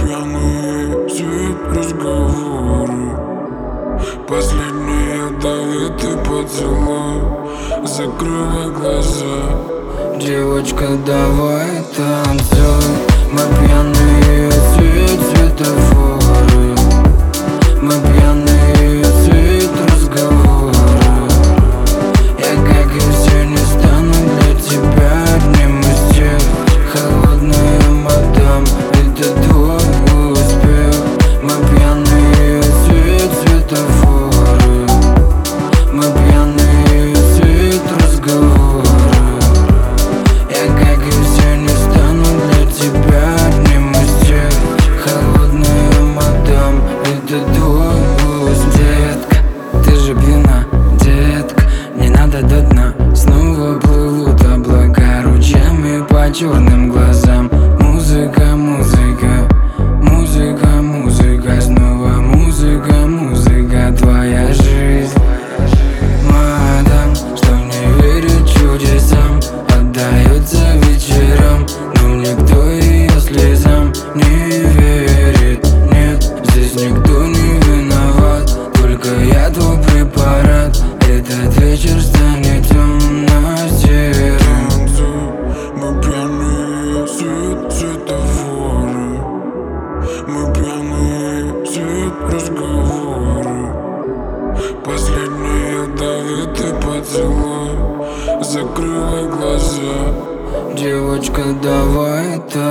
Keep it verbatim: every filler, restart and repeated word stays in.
пьяные, свет разговоры. Последний ядовитый поцелуй. Закрывай глаза. Девочка, давай танцуй. Мы пьяные, свет светофоры. Мы пьяные, свет разговоры. Я, как и все, не стану для тебя одним из тех. Холодная мадам, это твой успех. Мы пьяные, свет светофоры. Мы пьяные, свет разговоры. Я, как и все, не стану для тебя одним из тех. Холодная мадам, это твой успех. Детка, ты же пьяна, детка, не надо до дна. Снова плывут облака ручьями по черным глазам. Музыка, музыка, музыка, музыка, снова музыка, музыка, твоя жизнь. Мадам, что не верит чудесам, отдается вечерам, но никто ее слезам не верит. Нет, здесь никто не виноват, только я твой препарат. Этот вечер станет темно-серым. Мы пьяные, свет светофоры. Мы пьяные, свет разговоры. Последний ядовитый поцелуй. Закрывай глаза. Девочка, давай так.